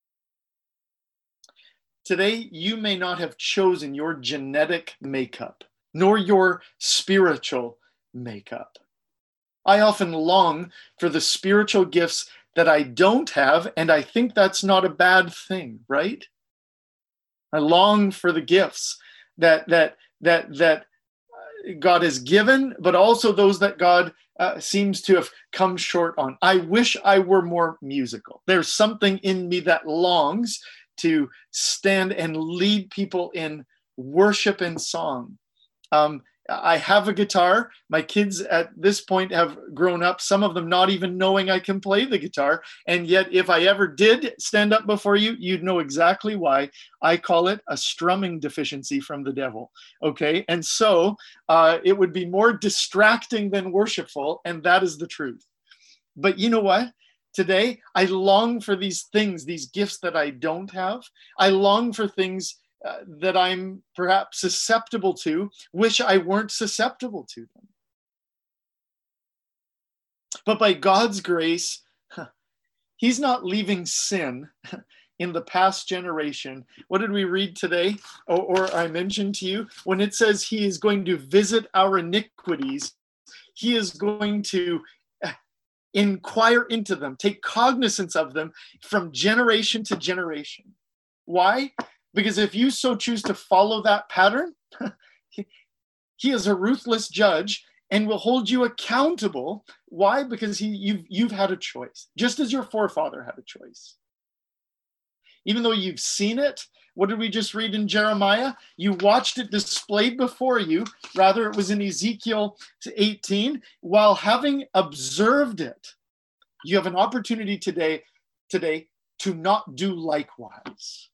Speaker 1: Today, you may not have chosen your genetic makeup, nor your spiritual makeup. I often long for the spiritual gifts that I don't have, and I think that's not a bad thing, right? I long for the gifts that that that that God has given, but also those that God uh, seems to have come short on. I wish I were more musical. There's something in me that longs to stand and lead people in worship and song. Um, I have a guitar. My kids at this point have grown up, some of them not even knowing I can play the guitar. And yet, if I ever did stand up before you, you'd know exactly why. I call it a strumming deficiency from the devil. Okay. And so uh, it would be more distracting than worshipful. And that is the truth. But you know what? Today, I long for these things, these gifts that I don't have. I long for things Uh, that I'm perhaps susceptible to, wish I weren't susceptible to them. But by God's grace, He's not leaving sin in the past generation. What did we read today? Or, or I mentioned to you, when it says He is going to visit our iniquities, He is going to inquire into them, take cognizance of them from generation to generation. Why? Because if you so choose to follow that pattern, He is a ruthless judge and will hold you accountable. Why? Because he, you've, you've had a choice, just as your forefather had a choice. Even though you've seen it, what did we just read in Jeremiah? You watched it displayed before you. Rather, it was in Ezekiel eighteen. While having observed it, you have an opportunity today, today to not do likewise.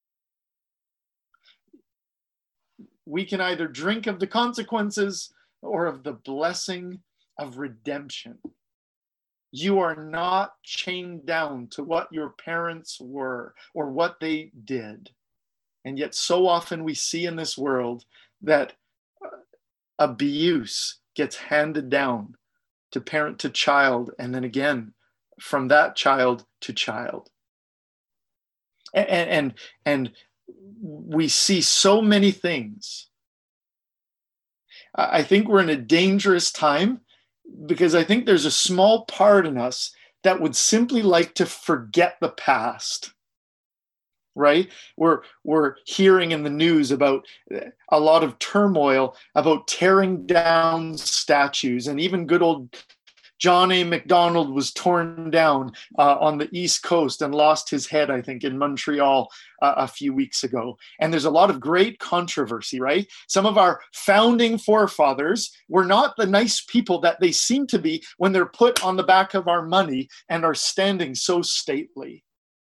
Speaker 1: We can either drink of the consequences or of the blessing of redemption. You are not chained down to what your parents were or what they did. And yet so often we see in this world that abuse gets handed down to parent to child, and then again from that child to child. And, and, and we see so many things. I think we're in a dangerous time because I think there's a small part in us that would simply like to forget the past, right? We're, we're hearing in the news about a lot of turmoil about tearing down statues, and even good old John A. Macdonald was torn down uh, on the East Coast and lost his head, I think, in Montreal uh, a few weeks ago. And there's a lot of great controversy, right? Some of our founding forefathers were not the nice people that they seem to be when they're put on the back of our money and are standing so stately.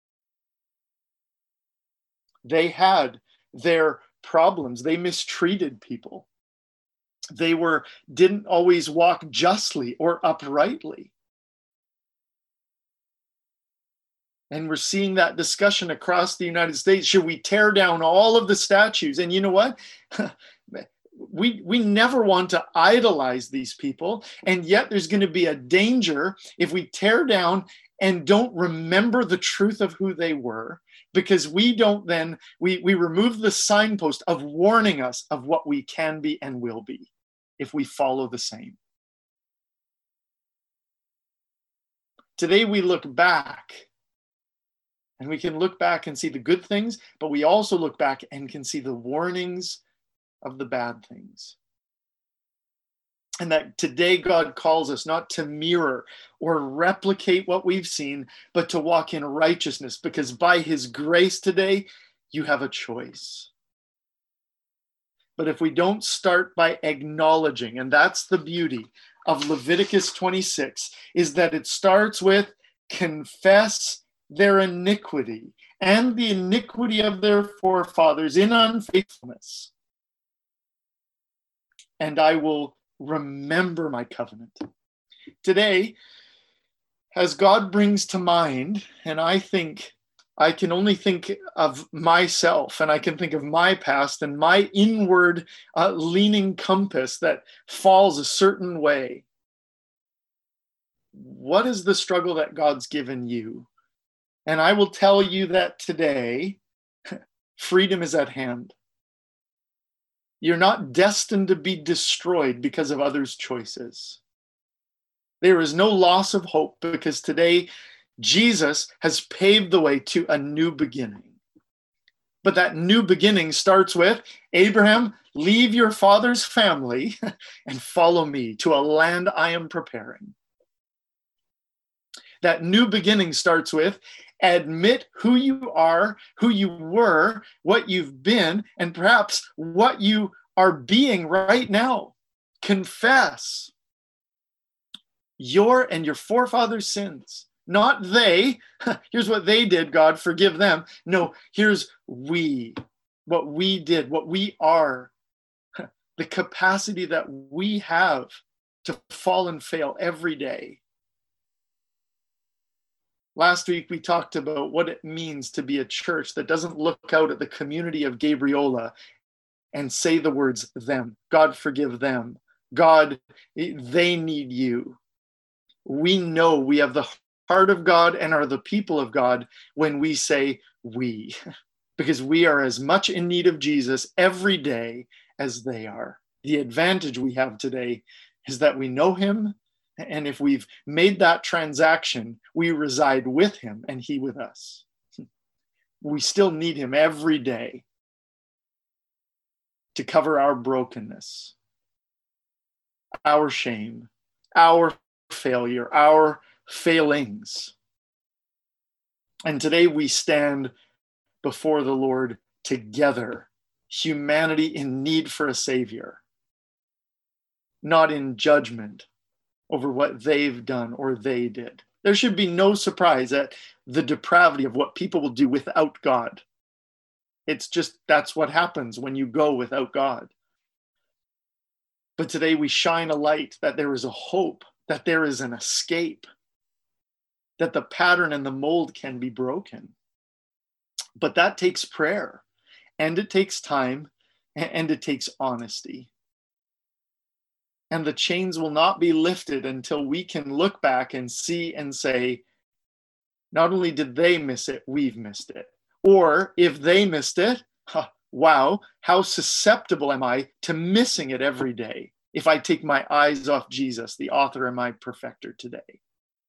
Speaker 1: They had their problems. They mistreated people. They were didn't always walk justly or uprightly. And we're seeing that discussion across the United States. Should we tear down all of the statues? And you know what? we, we never want to idolize these people. And yet there's going to be a danger if we tear down and don't remember the truth of who they were, because we don't then, we, we remove the signpost of warning us of what we can be and will be if we follow the same. Today we look back, and we can look back and see the good things, but we also look back and can see the warnings of the bad things. And that today God calls us not to mirror or replicate what we've seen, but to walk in righteousness, because by His grace today, you have a choice. But if we don't start by acknowledging, and that's the beauty of Leviticus twenty-six, is that it starts with confess their iniquity and the iniquity of their forefathers in unfaithfulness. And I will remember my covenant. Today, as God brings to mind, and I think I can only think of myself, and I can think of my past and my inward uh, leaning compass that falls a certain way. What is the struggle that God's given you? And I will tell you that today, freedom is at hand. You're not destined to be destroyed because of others' choices. There is no loss of hope because today Jesus has paved the way to a new beginning. But that new beginning starts with, Abraham, leave your father's family and follow me to a land I am preparing. That new beginning starts with, admit who you are, who you were, what you've been, and perhaps what you are being right now. Confess your and your forefathers' sins. Not they. Here's what they did, God, forgive them. No, here's we. What we did, what we are. The capacity that we have to fall and fail every day. Last week, we talked about what it means to be a church that doesn't look out at the community of Gabriola and say the words, them. God, forgive them. God, they need you. We know we have the heart of God and are the people of God when we say we, because we are as much in need of Jesus every day as they are. The advantage we have today is that we know him. And if we've made that transaction, we reside with him and he with us. We still need him every day to cover our brokenness, our shame, our failure, our failings. And today we stand before the Lord together, humanity in need for a savior, not in judgment over what they've done or they did. There should be no surprise at the depravity of what people will do without God. It's just, that's what happens when you go without God. But today we shine a light that there is a hope, that there is an escape, that the pattern and the mold can be broken. But that takes prayer, and it takes time, and it takes honesty. And the chains will not be lifted until we can look back and see and say, not only did they miss it, we've missed it. Or if they missed it, huh, wow, how susceptible am I to missing it every day if I take my eyes off Jesus, the author and my perfecter today.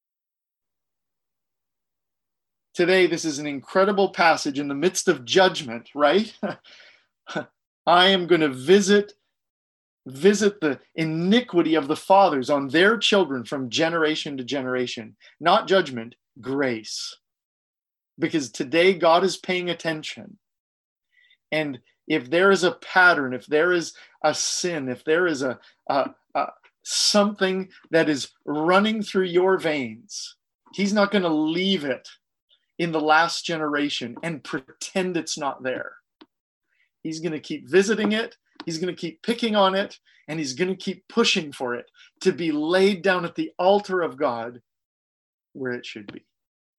Speaker 1: Today, this is an incredible passage in the midst of judgment, right? I am going to visit Visit the iniquity of the fathers on their children from generation to generation. Not judgment, grace. Because today God is paying attention. And if there is a pattern, if there is a sin, if there is a, a, a something that is running through your veins, he's not going to leave it in the last generation and pretend it's not there. He's going to keep visiting it. He's going to keep picking on it, and he's going to keep pushing for it to be laid down at the altar of God where it should be.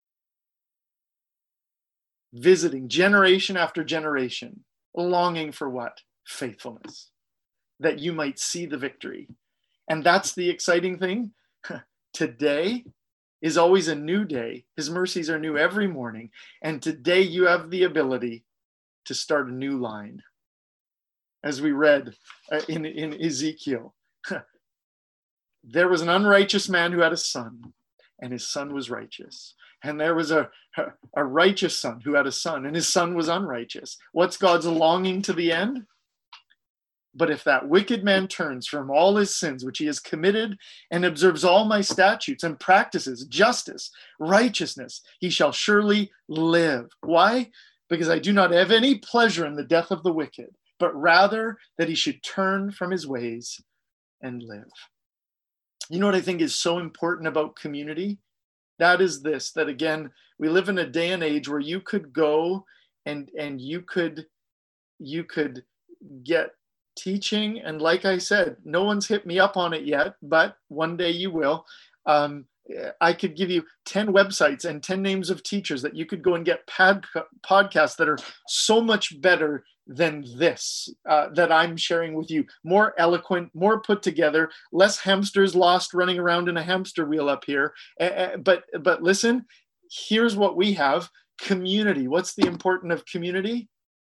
Speaker 1: Visiting generation after generation, longing for what? Faithfulness, that you might see the victory. And that's the exciting thing. Today is always a new day. His mercies are new every morning. And today you have the ability to start a new line. As we read uh, in, in Ezekiel, there was an unrighteous man who had a son, and his son was righteous. And there was a, a righteous son who had a son, and his son was unrighteous. What's God's longing to the end? But if that wicked man turns from all his sins which he has committed and observes all my statutes and practices justice, righteousness, he shall surely live. Why? Because I do not have any pleasure in the death of the wicked, but rather that he should turn from his ways and live. You know what I think is so important about community? that is this, that again, we live in a day and age where you could go and and you could you could get teaching. And like I said, no one's hit me up on it yet, but one day you will. Um, I could give you ten websites and ten names of teachers that you could go and get pod, podcasts that are so much better than this, uh, that I'm sharing with you. More eloquent, more put together, less hamsters lost running around in a hamster wheel up here. Uh, but, but listen, here's what we have. Community. What's the importance of community?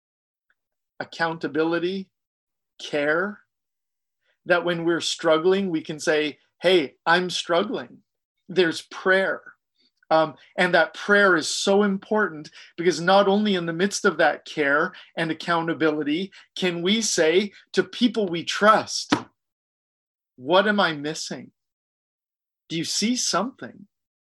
Speaker 1: Accountability, care. That when we're struggling, we can say, hey, I'm struggling. There's prayer. Um, and that prayer is so important, because not only in the midst of that care and accountability can we say to people we trust, what am I missing? Do you see something?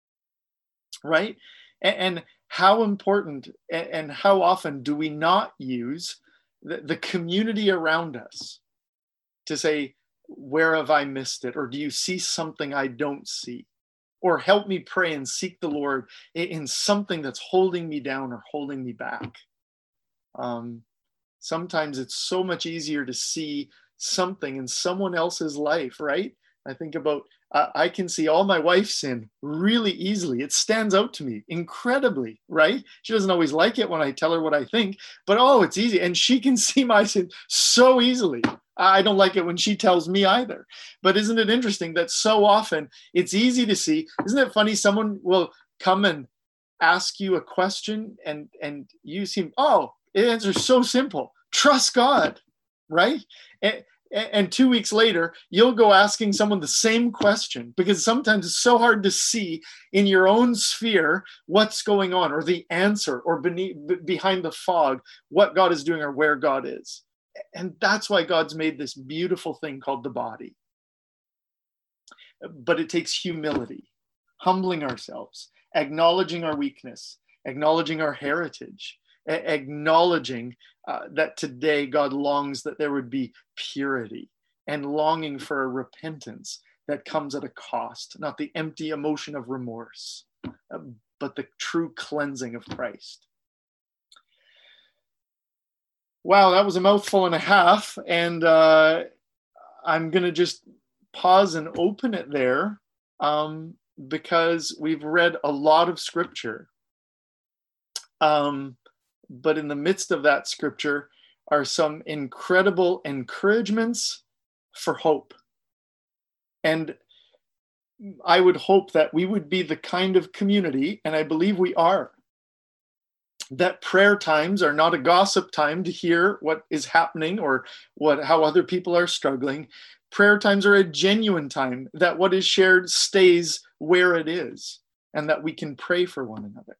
Speaker 1: Right? And, and how important and, and how often do we not use the, the community around us to say, where have I missed it? Or do you see something I don't see? Or help me pray and seek the Lord in something that's holding me down or holding me back. Um, sometimes it's so much easier to see something in someone else's life, right? I think about, uh, I can see all my wife's sin really easily. It stands out to me incredibly, right? She doesn't always like it when I tell her what I think, but oh, it's easy. And she can see my sin so easily. I don't like it when she tells me either. But isn't it interesting that so often it's easy to see? Isn't it funny? Someone will come and ask you a question and, and you seem, oh, the answer's so simple. Trust God, right? And, and two weeks later, you'll go asking someone the same question, because sometimes it's so hard to see in your own sphere what's going on, or the answer, or beneath, behind the fog, what God is doing or where God is. And that's why God's made this beautiful thing called the body. But it takes humility, humbling ourselves, acknowledging our weakness, acknowledging our heritage, a- acknowledging uh, that today God longs that there would be purity, and longing for a repentance that comes at a cost, not the empty emotion of remorse, uh, but the true cleansing of Christ. Wow, that was a mouthful and a half, and uh, I'm going to just pause and open it there, um, because we've read a lot of scripture. Um, but in the midst of that scripture are some incredible encouragements for hope. And I would hope that we would be the kind of community, and I believe we are, that prayer times are not a gossip time to hear what is happening or what how other people are struggling. Prayer times are a genuine time, that what is shared stays where it is, and that we can pray for one another.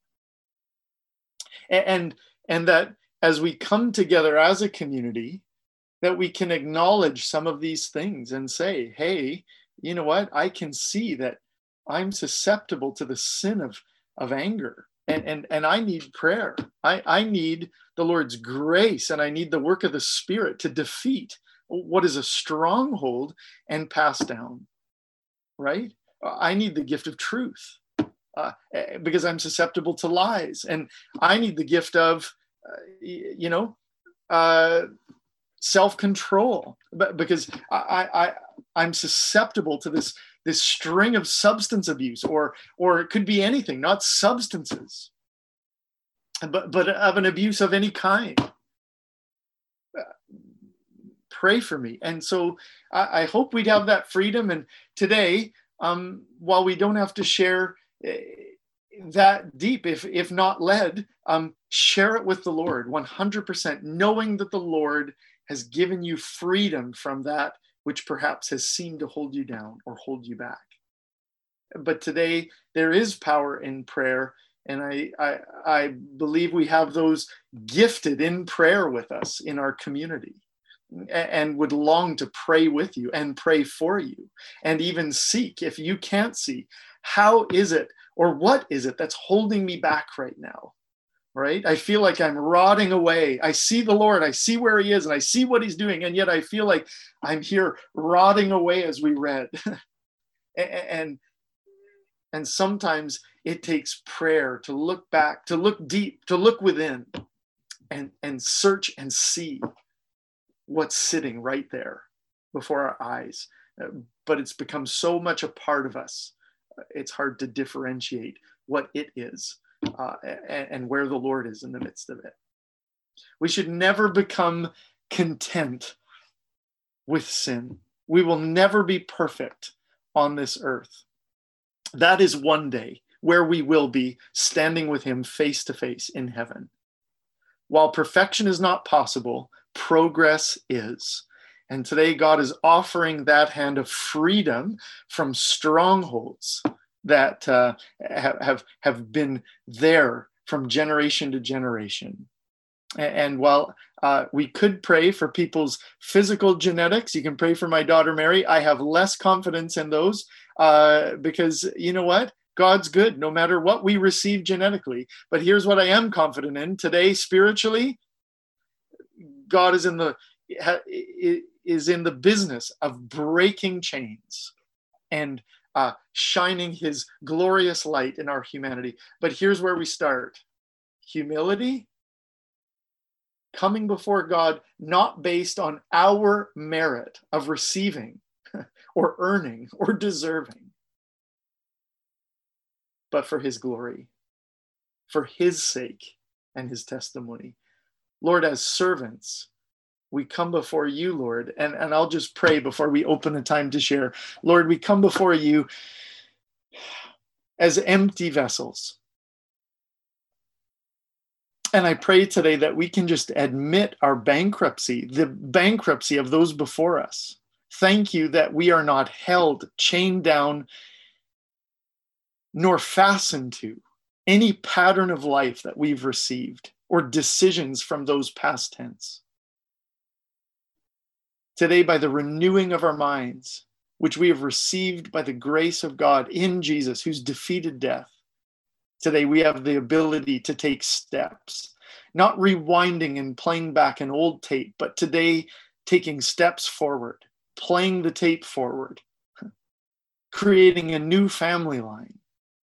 Speaker 1: And, and that as we come together as a community, that we can acknowledge some of these things and say, hey, you know what? I can see that I'm susceptible to the sin of, of anger. And, and, and I need prayer. I, I need the Lord's grace, and I need the work of the Spirit to defeat what is a stronghold and pass down, right? I need the gift of truth uh, because I'm susceptible to lies. And I need the gift of, uh, you know, uh, self-control, but because I, I, I'm susceptible to this, this string of substance abuse, or, or it could be anything, not substances, but, but of an abuse of any kind. Pray for me. And so I, I hope we'd have that freedom. And today, um, while we don't have to share uh, that deep, if, if not led, um, share it with the Lord one hundred percent, knowing that the Lord has given you freedom from that which perhaps has seemed to hold you down or hold you back. But today there is power in prayer. And I, I, I believe we have those gifted in prayer with us in our community, and would long to pray with you and pray for you, and even seek, if you can't see, how is it or what is it that's holding me back right now, right? I feel like I'm rotting away. I see the Lord, I see where he is, and I see what he's doing, and yet I feel like I'm here rotting away, as we read. and And sometimes it takes prayer to look back, to look deep, to look within and, and search and see what's sitting right there before our eyes. Uh, but it's become so much a part of us. Uh, it's hard to differentiate what it is uh, and, and where the Lord is in the midst of it. We should never become content with sin. We will never be perfect on this earth. That is one day where we will be standing with him face to face in heaven. While perfection is not possible, progress is. And today God is offering that hand of freedom from strongholds that uh, have, have been there from generation to generation. And while uh, we could pray for people's physical genetics, you can pray for my daughter Mary. I have less confidence in those uh, because you know what? God's good no matter what we receive genetically. But here's what I am confident in today spiritually. God is in the is in the business of breaking chains and uh, shining his glorious light in our humanity. But here's where we start: humility. Coming before God, not based on our merit of receiving or earning or deserving, but for his glory, for his sake and his testimony. Lord, as servants, we come before you, Lord, and, and I'll just pray before we open the time to share. Lord, we come before you as empty vessels. And I pray today that we can just admit our bankruptcy, the bankruptcy of those before us. Thank you that we are not held, chained down, nor fastened to any pattern of life that we've received or decisions from those past tense. Today, by the renewing of our minds, which we have received by the grace of God in Jesus, who's defeated death, today, we have the ability to take steps, not rewinding and playing back an old tape, but today taking steps forward, playing the tape forward, creating a new family line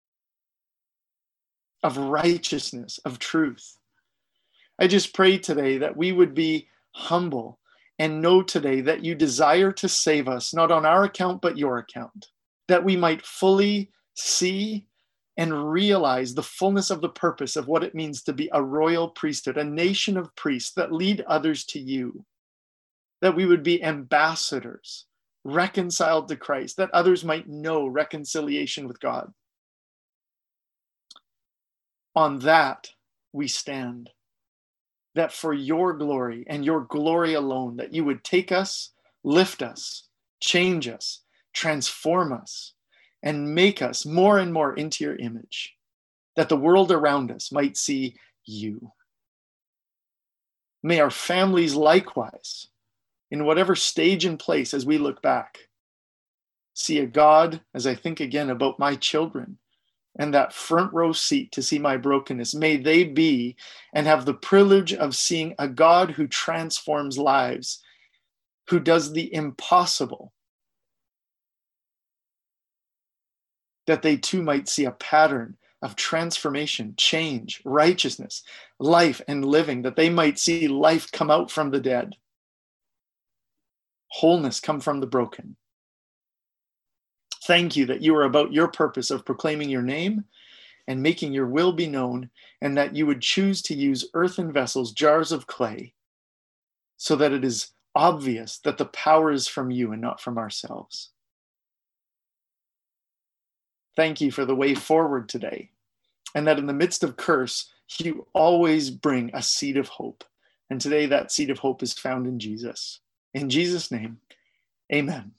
Speaker 1: of righteousness, of truth. I just pray today that we would be humble and know today that you desire to save us, not on our account, but your account, that we might fully see and realize the fullness of the purpose of what it means to be a royal priesthood, a nation of priests that lead others to you, that we would be ambassadors, reconciled to Christ, that others might know reconciliation with God. On that we stand, that for your glory and your glory alone, that you would take us, lift us, change us, transform us, and make us more and more into your image, that the world around us might see you. May our families likewise, in whatever stage and place as we look back, see a God, as I think again about my children, and that front row seat to see my brokenness. May they be and have the privilege of seeing a God who transforms lives, who does the impossible, that they too might see a pattern of transformation, change, righteousness, life and living, that they might see life come out from the dead, wholeness come from the broken. Thank you that you are about your purpose of proclaiming your name and making your will be known, and that you would choose to use earthen vessels, jars of clay, so that it is obvious that the power is from you and not from ourselves. Thank you for the way forward today, and that in the midst of curse, you always bring a seed of hope. And today that seed of hope is found in Jesus. In Jesus' name, amen.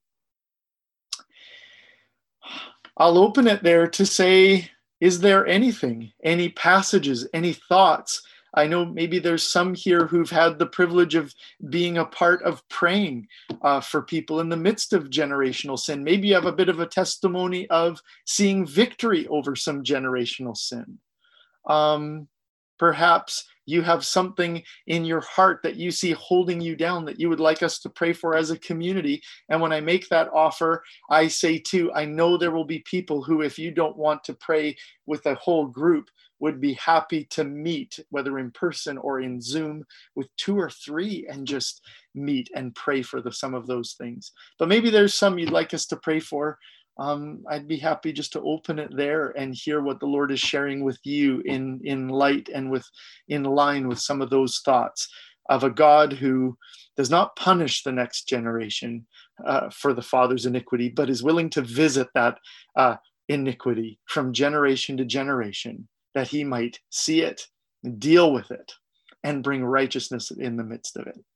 Speaker 1: I'll open it there to say, is there anything, any passages, any thoughts? I know maybe there's some here who've had the privilege of being a part of praying uh, for people in the midst of generational sin. Maybe you have a bit of a testimony of seeing victory over some generational sin. Um, perhaps you have something in your heart that you see holding you down that you would like us to pray for as a community. And when I make that offer, I say too, I know there will be people who, if you don't want to pray with a whole group, would be happy to meet, whether in person or in Zoom, with two or three and just meet and pray for the, some of those things. But maybe there's some you'd like us to pray for. Um, I'd be happy just to open it there and hear what the Lord is sharing with you in, in light and with in line with some of those thoughts of a God who does not punish the next generation uh, for the father's iniquity, but is willing to visit that uh, iniquity from generation to generation, that he might see it, deal with it, and bring righteousness in the midst of it.